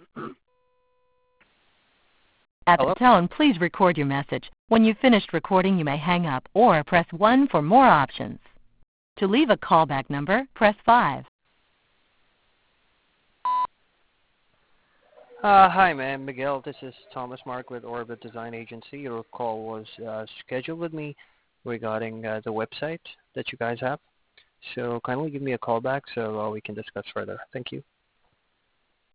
At the Hello? tone, please record your message. When you've finished recording, you may hang up or press 1 for more options. To leave a callback number, press 5. Hi, ma'am. Miguel, this is Thomas Mark with Orbit Design Agency. Your call was scheduled with me regarding the website that you guys have. So kindly give me a call back so we can discuss further. Thank you.